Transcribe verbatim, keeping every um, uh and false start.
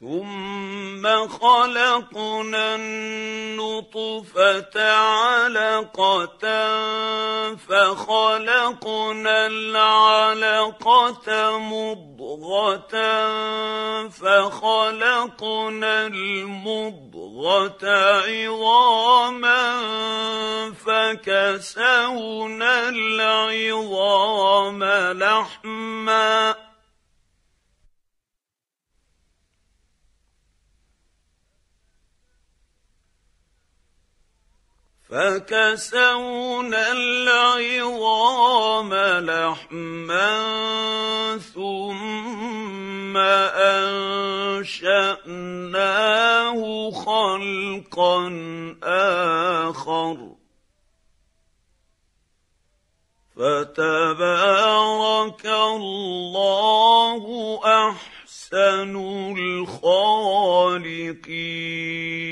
ثم خلقنا النطفة علقة فخلقنا العلقة مضغة فخلقنا المضغة عظاما فكسونا العظام لحما فكسونا العظام لحما ثم أنشأناه خلقا آخر فتبارك الله أحسن الخالقين.